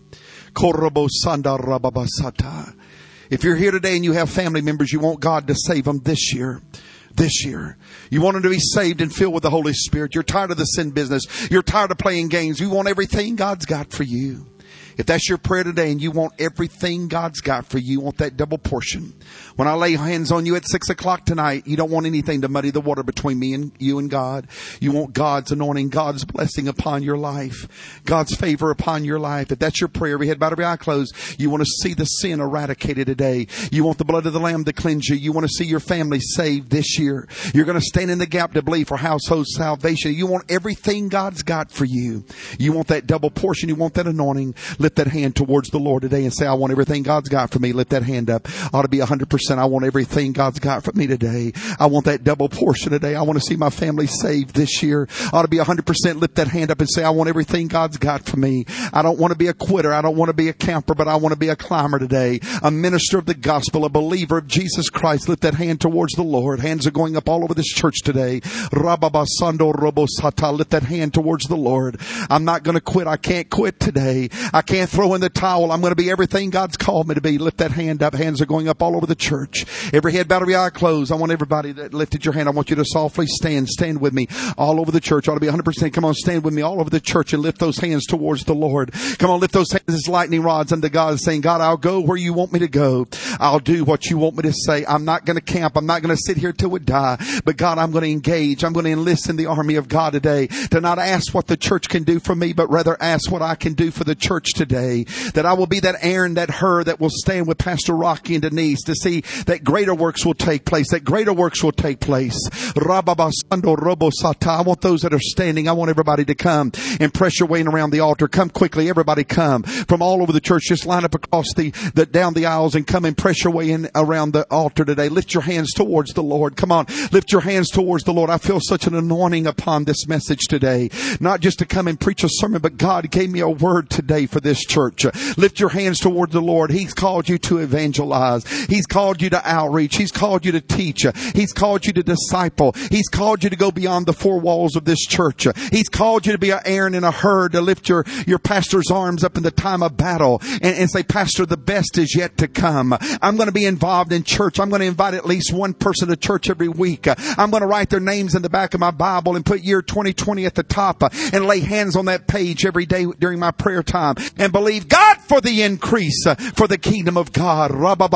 If you're here today and you have family members, you want God to save them this year. This year. You want them to be saved and filled with the Holy Spirit. You're tired of the sin business. You're tired of playing games. You want everything God's got for you. If that's your prayer today and you want everything God's got for you, you want that double portion. When I lay hands on you at six o'clock tonight, you don't want anything to muddy the water between me and you and God. You want God's anointing, God's blessing upon your life, God's favor upon your life. If that's your prayer, every head bowed, every eye closed, you want to see the sin eradicated today. You want the blood of the Lamb to cleanse you. You want to see your family saved this year. You're going to stand in the gap to believe for household salvation. You want everything God's got for you. You want that double portion. You want that anointing. Lift that hand towards the Lord today and say, I want everything God's got for me. Lift that hand up. Ought to be one hundred percent. I want everything God's got for me today. I want that double portion today. I want to see my family saved this year. Ought to be one hundred percent. Lift that hand up and say, I want everything God's got for me. I don't want to be a quitter. I don't want to be a camper, but I want to be a climber today. A minister of the gospel, a believer of Jesus Christ. Lift that hand towards the Lord. Hands are going up all over this church today. Rababasando robosata. Lift that hand towards the Lord. I'm not going to quit. I can't quit today. I can't throw in the towel. I'm going to be everything God's called me to be. Lift that hand up. Hands are going up all over the church. Every head bowed, every eye closed. I want everybody that lifted your hand, I want you to softly stand. Stand with me all over the church. Ought to be one hundred percent. Come on, stand with me all over the church and lift those hands towards the Lord. Come on, lift those hands as lightning rods unto God, saying, God, I'll go where you want me to go. I'll do what you want me to say. I'm not going to camp. I'm not going to sit here till we die. But God, I'm going to engage. I'm going to enlist in the army of God today to not ask what the church can do for me, but rather ask what I can do for the church today. That I will be that Aaron, that Hur that will stand with Pastor Rocky and Denise to see that greater works will take place. That greater works will take place. Rababasando robosata. I want those that are standing. I want everybody to come and press your way in around the altar. Come quickly. Everybody come from all over the church. Just line up across the, the down the aisles and come and press your way in around the altar today. Lift your hands towards the Lord. Come on. Lift your hands towards the Lord. I feel such an anointing upon this message today. Not just to come and preach a sermon, but God gave me a word today for this this church. Lift your hands toward the Lord. He's called you to evangelize. He's called you to outreach. He's called you to teach. He's called you to disciple. He's called you to go beyond the four walls of this church. He's called you to be an Aaron in a herd, to lift your, your pastor's arms up in the time of battle and, and say, Pastor, the best is yet to come. I'm going to be involved in church. I'm going to invite at least one person to church every week. I'm going to write their names in the back of my Bible and put year twenty twenty at the top and lay hands on that page every day during my prayer time and believe God for the increase for the kingdom of God.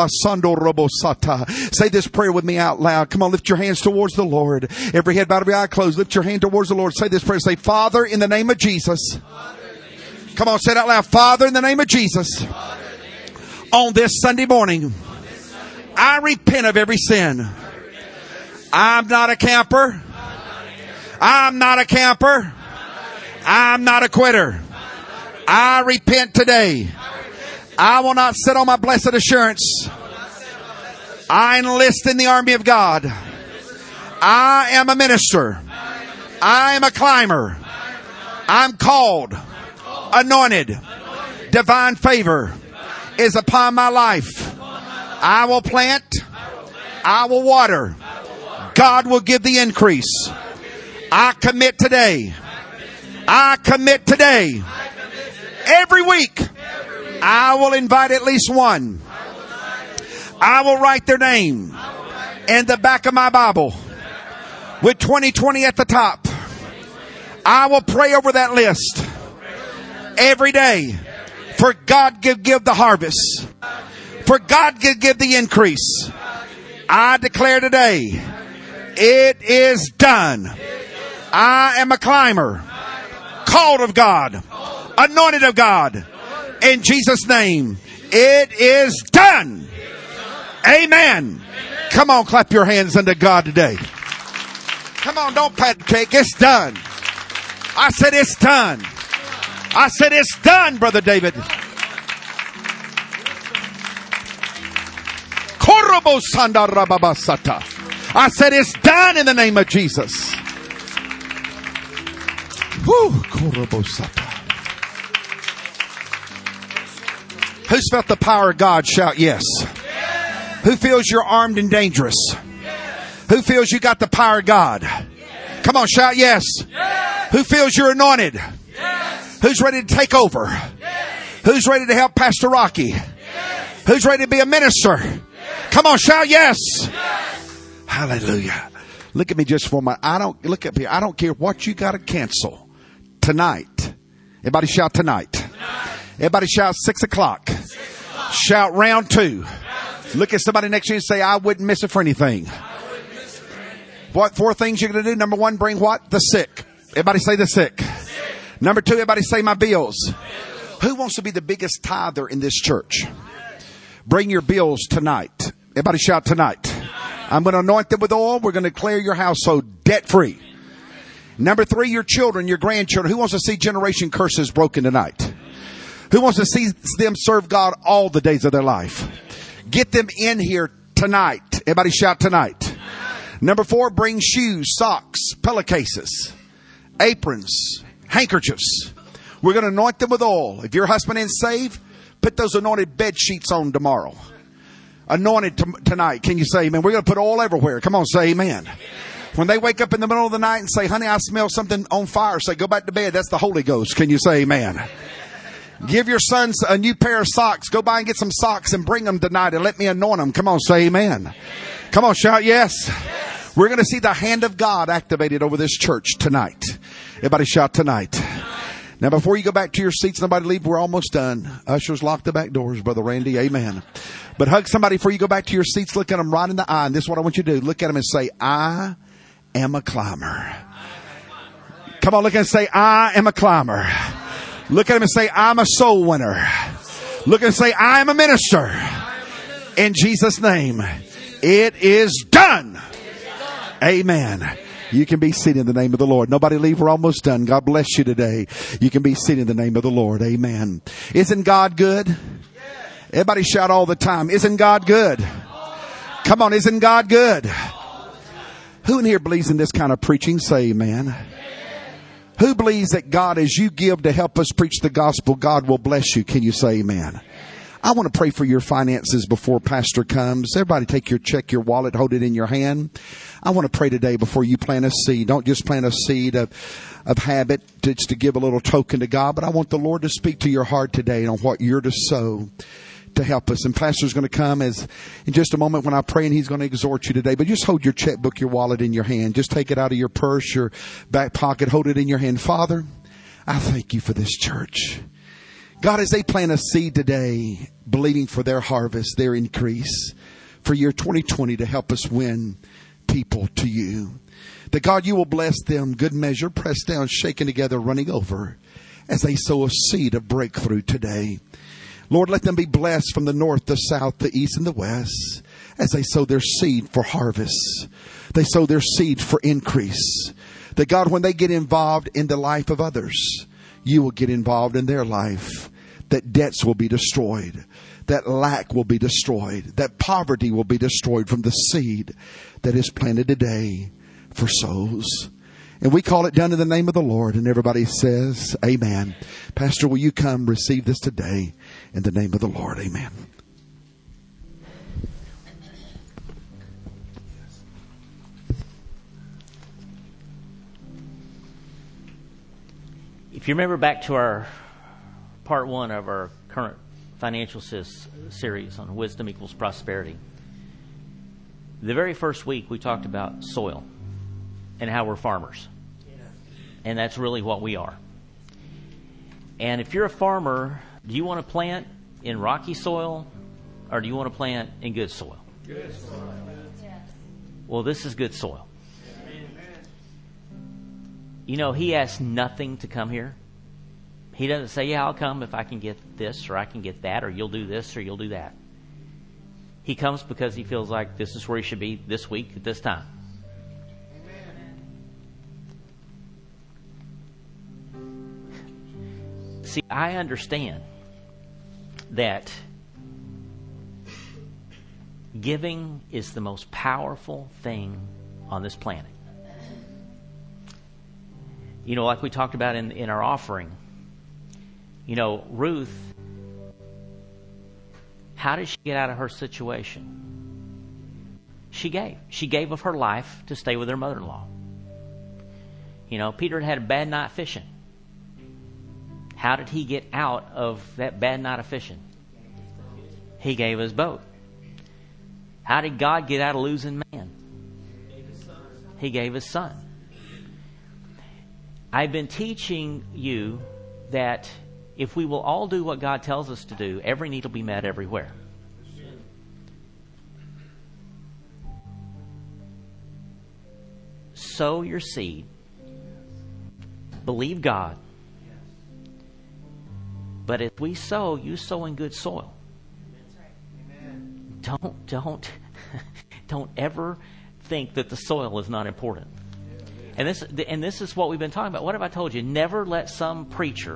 Say this prayer with me out loud. Come on, lift your hands towards the Lord. Every head bowed, every eye closed. Lift your hand towards the Lord. Say this prayer. Say, Father, in the name of Jesus. Come on, say it out loud. Father, in the name of Jesus. On this Sunday morning, I repent of every sin. I'm not a camper. I'm not a camper. I'm not a quitter. I repent today. I will not sit on my blessed assurance. I enlist in the army of God. I am a minister. I am a climber. I'm called, anointed, divine favor is upon my life. I will plant. I will water. God will give the increase. I commit today. I commit today. Every week, I will invite at least one. I will write their name in the back of my Bible with twenty twenty at the top. I will pray over that list every day. For God to give the harvest. For God to give the increase. I declare today, it is done. I am a climber, called of God, anointed of God. In Jesus' name, it is done. Amen. Come on, clap your hands unto God today. Come on, don't pat the cake. It's done. I said it's done. I said it's done, Brother David. I said it's done in the name of Jesus. Whew. Who's felt the power of God? Shout yes. Who feels you're armed and dangerous? Who feels you got the power of God? Come on, shout yes. Who feels you're anointed? Who's ready to take over? Who's ready to help Pastor Rocky? Who's ready to be a minister? Come on, shout yes. Hallelujah. Look at me just for a moment. I don't, look at me. I don't care what you got to cancel tonight. Everybody shout tonight. tonight. Everybody shout six o'clock. Six o'clock. Shout round two. round two. Look at somebody next to you and say, I wouldn't miss it for anything. Miss it for anything. What four things you're going to do? Number one, bring what? The sick. Everybody say the sick. sick. Number two, everybody say my bills. bills. Who wants to be the biggest tither in this church? Bring your bills tonight. Everybody shout tonight. tonight. I'm going to anoint them with oil. We're going to declare your household debt free. Number three, your children, your grandchildren. Who wants to see generation curses broken tonight? Who wants to see them serve God all the days of their life? Get them in here tonight. Everybody shout tonight. Number four, bring shoes, socks, pillowcases, aprons, handkerchiefs. We're going to anoint them with oil. If your husband ain't saved, put those anointed bed sheets on tomorrow. Anointed t- tonight. Can you say amen? We're going to put oil everywhere. Come on, say amen. When they wake up in the middle of the night and say, honey, I smell something on fire, say, go back to bed. That's the Holy Ghost. Can you say amen? Give your sons a new pair of socks. Go buy and get some socks and bring them tonight and let me anoint them. Come on, say amen. Come on, shout yes. yes. We're going to see the hand of God activated over this church tonight. Everybody shout tonight. Now, before you go back to your seats, nobody leave. We're almost done. Ushers, lock the back doors, Brother Randy. Amen. But hug somebody before you go back to your seats. Look at them right in the eye. And this is what I want you to do. Look at them and say, I am a climber. Come on, look and say, I am a climber. Look at him and say, I'm a soul winner. Look and say, I am a minister. In Jesus' name, it is done. Amen. You can be seated in the name of the Lord. Nobody leave. We're almost done. God bless you today. You can be seated in the name of the Lord. Amen. Isn't God good? Everybody shout all the time. Isn't God good? Come on. Isn't God good? Who in here believes in this kind of preaching? Say amen. Who believes that God, as you give to help us preach the gospel, God will bless you? Can you say amen? I want to pray for your finances before Pastor comes. Everybody take your check, your wallet, hold it in your hand. I want to pray today before you plant a seed. Don't just plant a seed of, of habit just to give a little token to God, but I want the Lord to speak to your heart today on what you're to sow to help us. And Pastor's going to come as in just a moment when I pray, and he's going to exhort you today. But just hold your checkbook, your wallet in your hand. Just take it out of your purse, your back pocket, hold it in your hand. Father, I thank you for this church. God, as they plant a seed today, believing for their harvest, their increase, for year twenty twenty to help us win people to you. That God, you will bless them, good measure, pressed down, shaken together, running over, as they sow a seed of breakthrough today. Lord, let them be blessed from the north, the south, the east, and the west, as they sow their seed for harvest. They sow their seed for increase. That God, when they get involved in the life of others, you will get involved in their life. That debts will be destroyed. That lack will be destroyed. That poverty will be destroyed from the seed that is planted today for souls. And we call it done in the name of the Lord. And everybody says, amen. Pastor, will you come receive this today in the name of the Lord? Amen. If you remember back to our part one of our current financial series on wisdom equals prosperity, the very first week we talked about soil and how we're farmers. And that's really what we are. And if you're a farmer, do you want to plant in rocky soil or do you want to plant in good soil? Good soil. Well, this is good soil. You know, he asks nothing to come here. He doesn't say, yeah, I'll come if I can get this or I can get that or you'll do this or you'll do that. He comes because he feels like this is where he should be this week at this time. Amen. See, I understand that giving is the most powerful thing on this planet. You know, like we talked about in, in our offering, you know, Ruth, how did she get out of her situation? She gave. She gave of her life to stay with her mother-in-law. You know, Peter had had a bad night fishing. How did he get out of that bad night of fishing? He gave his boat. How did God get out of losing man? He gave his son. I've been teaching you that if we will all do what God tells us to do, every need will be met everywhere. Sow your seed. Believe God. But if we sow, you sow in good soil. Don't, don't, don't ever think that the soil is not important. And this, and this is what we've been talking about. What have I told you? Never let some preacher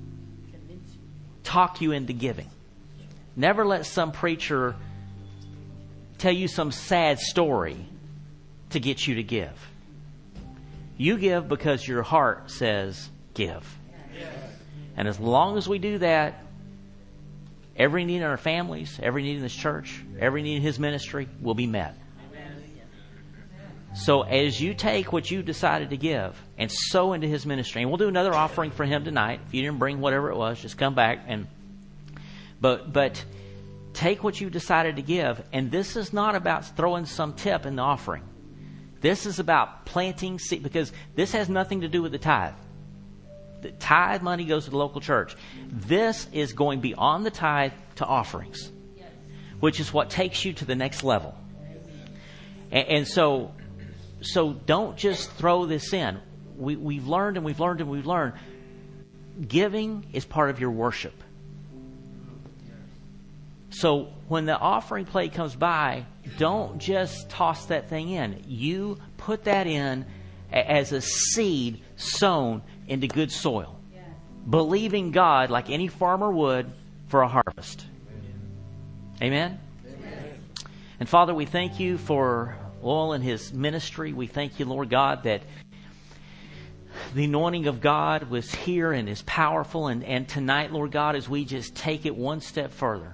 talk you into giving. Never let some preacher tell you some sad story to get you to give. You give because your heart says give. Yes. And as long as we do that, every need in our families, every need in this church, every need in His ministry will be met. So as you take what you decided to give and sow into His ministry, and we'll do another offering for Him tonight. If you didn't bring whatever it was, just come back and but but take what you decided to give. And this is not about throwing some tip in the offering. This is about planting seed, because this has nothing to do with the tithe. The tithe money goes to the local church. This is going beyond the tithe to offerings, which is what takes you to the next level. And, and so. So don't just throw this in. We, we've learned and we've learned and we've learned. Giving is part of your worship. So when the offering plate comes by, don't just toss that thing in. You put that in as a seed sown into good soil. Believing God like any farmer would for a harvest. Amen? Amen. And Father, we thank you for Oil in His ministry. We thank you, Lord God, that the anointing of God was here and is powerful. And, and tonight, Lord God, as we just take it one step further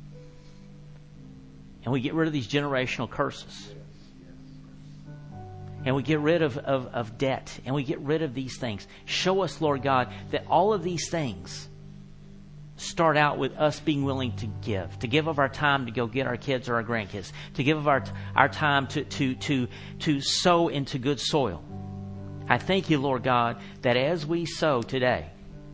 and we get rid of these generational curses and we get rid of, of, of debt and we get rid of these things. Show us, Lord God, that all of these things start out with us being willing to give, to give of our time to go get our kids or our grandkids, to give of our our time to to to to sow into good soil. I thank you, Lord God, that as we sow today,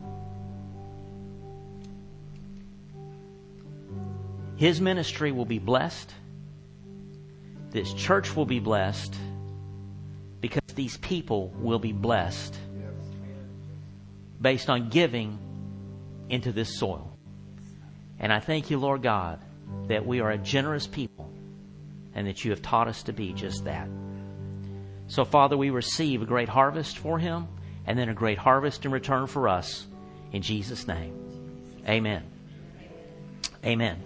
His ministry will be blessed. This church will be blessed because these people will be blessed based on giving into this soil. And I thank you, Lord God, that we are a generous people and that you have taught us to be just that. So, Father, we receive a great harvest for Him and then a great harvest in return for us. In Jesus' name, amen. Amen.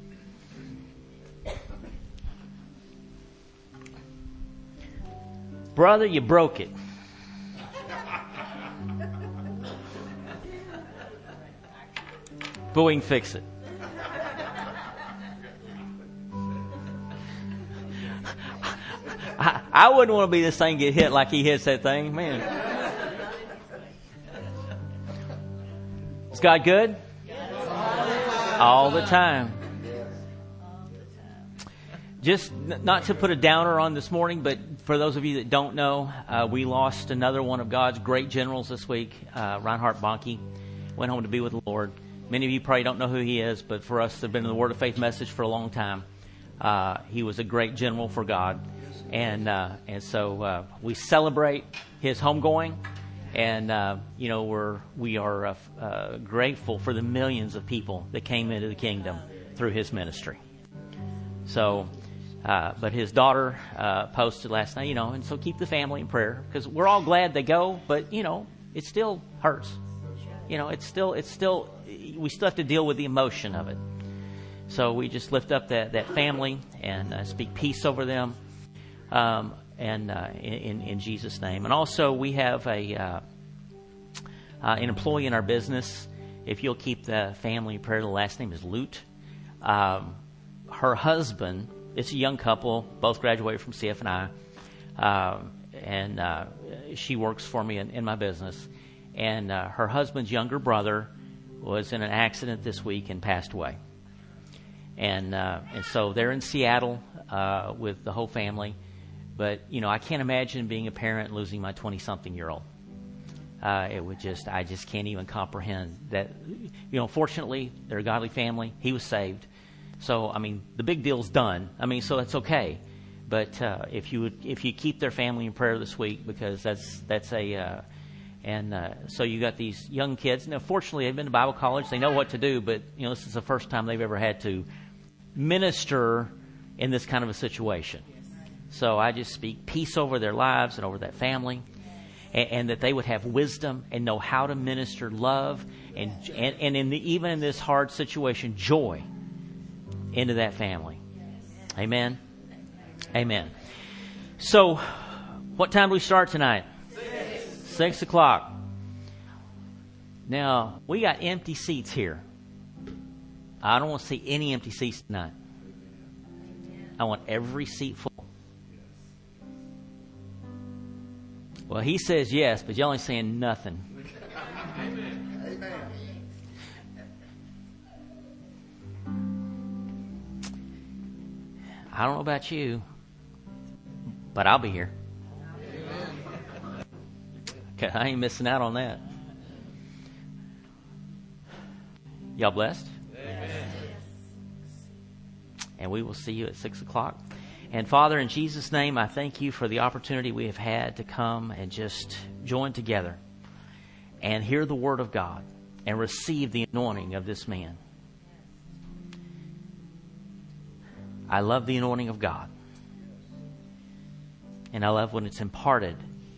Brother, you broke it. But we can fix it. I, I wouldn't want to be this thing get hit like he hits that thing. Man. Is God good? All the time. Just n- not to put a downer on this morning, but for those of you that don't know, uh, we lost another one of God's great generals this week. Uh, Reinhard Bonnke went home to be with the Lord. Many of you probably don't know who he is, but for us that have been in the Word of Faith message for a long time, uh, he was a great general for God. And uh, and so uh, we celebrate his homegoing, and uh, you know we're we are uh, uh, grateful for the millions of people that came into the kingdom through his ministry. So, uh, but his daughter uh, posted last night, you know, and so keep the family in prayer because we're all glad they go, but you know it still hurts. You know, it's still it's still we still have to deal with the emotion of it. So we just lift up that that family and uh, speak peace over them. Um, and uh, in, in Jesus' name. And also, we have a uh, uh, an employee in our business. If you'll keep the family in prayer, the last name is Lute. Um, her husband, it's a young couple, both graduated from C F N I, um, and uh, she works for me in, in my business. And uh, her husband's younger brother was in an accident this week and passed away. And uh, and so they're in Seattle uh, with the whole family. But, you know, I can't imagine being a parent and losing my twenty-something-year-old. Uh, it would just, I just can't even comprehend that. You know, fortunately, they're a godly family. He was saved. So, I mean, the big deal's done. I mean, so that's okay. But uh, if you would, if you keep their family in prayer this week, because that's that's a, uh, and uh, so you got these young kids. Now, fortunately, they've been to Bible college. They know what to do. But, you know, this is the first time they've ever had to minister in this kind of a situation. So I just speak peace over their lives and over that family, and, and that they would have wisdom and know how to minister love and and, and in the, even in this hard situation, joy into that family. Amen. Amen. So, what time do we start tonight? Six, Six o'clock. Now, we got empty seats here. I don't want to see any empty seats tonight. I want every seat full. Well, he says yes, but y'all ain't saying nothing. Amen. I don't know about you, but I'll be here. Okay, I ain't missing out on that. Y'all blessed? Amen. And we will see you at six o'clock. And Father, in Jesus' name, I thank you for the opportunity we have had to come and just join together and hear the Word of God and receive the anointing of this man. I love the anointing of God. And I love when it's imparted.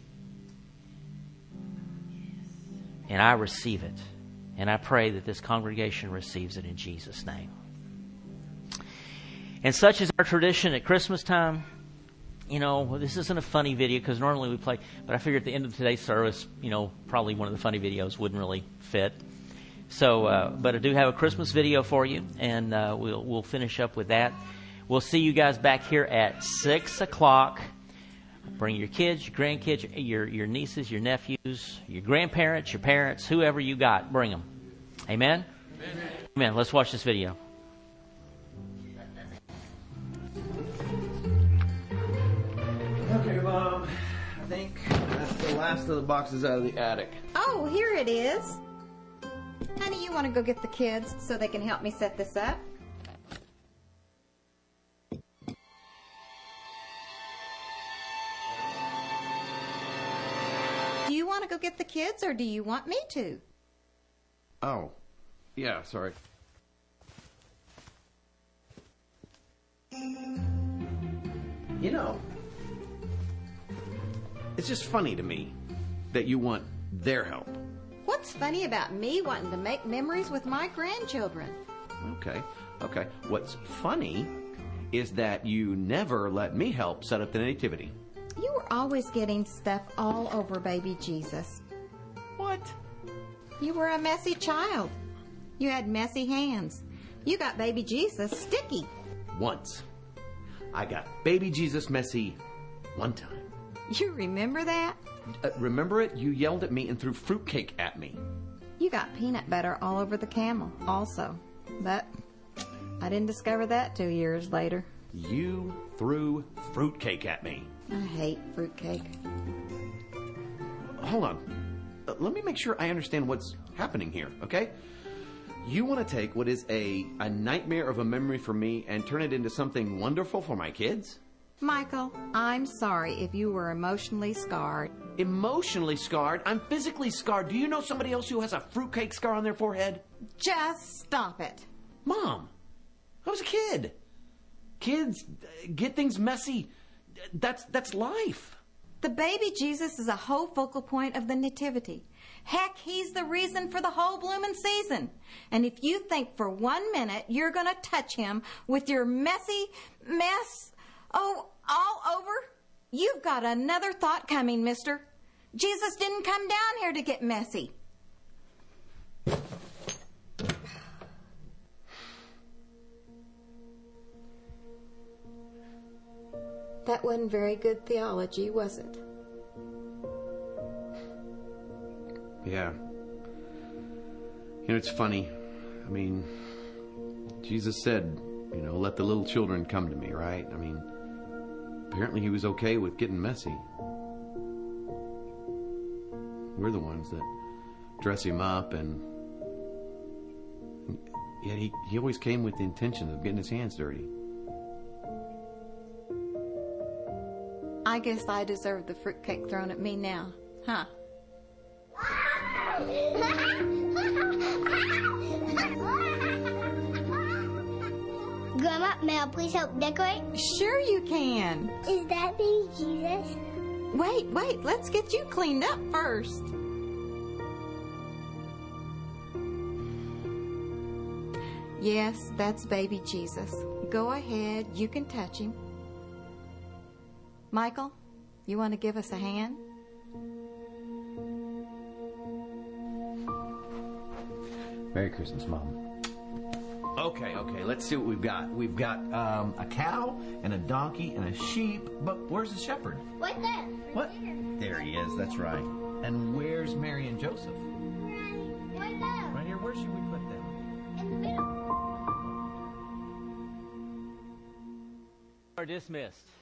And I receive it. And I pray that this congregation receives it in Jesus' name. And such is our tradition at Christmas time. you know, well, this isn't a funny video because normally we play, but I figured at the end of today's service, you know, probably one of the funny videos wouldn't really fit. So, uh, but I do have a Christmas video for you, and uh, we'll we'll finish up with that. We'll see you guys back here at six o'clock. Bring your kids, your grandkids, your your nieces, your nephews, your grandparents, your parents, whoever you got. Bring them. Amen? Amen. Amen. Let's watch this video. Okay, Mom. I think that's the last of the boxes out of the attic. Oh, here it is. Honey, you want to go get the kids so they can help me set this up? Do you want to go get the kids, or do you want me to? Oh, yeah, sorry. You know, it's just funny to me that you want their help. What's funny about me wanting to make memories with my grandchildren? Okay, okay. What's funny is that you never let me help set up the nativity. You were always getting stuff all over baby Jesus. What? You were a messy child. You had messy hands. You got baby Jesus sticky. Once. I got baby Jesus messy one time. You remember that? Uh, remember it? You yelled at me and threw fruitcake at me. You got peanut butter all over the camel also. But I didn't discover that two years later. You threw fruitcake at me. I hate fruitcake. Hold on. Uh, let me make sure I understand what's happening here, okay? You want to take what is a, a nightmare of a memory for me and turn it into something wonderful for my kids? Michael, I'm sorry if you were emotionally scarred. Emotionally scarred? I'm physically scarred. Do you know somebody else who has a fruitcake scar on their forehead? Just stop it. Mom, I was a kid. Kids uh, get things messy. That's that's life. The baby Jesus is a whole focal point of the nativity. Heck, he's the reason for the whole bloomin' season. And if you think for one minute you're going to touch him with your messy mess, oh, all over, you've got another thought coming, mister. Jesus didn't come down here to get messy. That wasn't very good theology, was it? Yeah. You know, it's funny. I mean, Jesus said, you know, let the little children come to me, right? I mean, apparently he was okay with getting messy. We're the ones that dress him up, and yet he, he always came with the intention of getting his hands dirty. I guess I deserve the fruitcake thrown at me now, huh? Grandma, may I please help decorate? Sure you can. Is that baby Jesus? Wait, wait, let's get you cleaned up first. Yes, that's baby Jesus. Go ahead, you can touch him. Michael, you want to give us a hand? Merry Christmas, Mom. Okay, okay, let's see what we've got. We've got um, a cow and a donkey and a sheep, but where's the shepherd? Right there. What? There he is, that's right. And where's Mary and Joseph? Right there. Right here, where should we put them? In the middle. Are dismissed.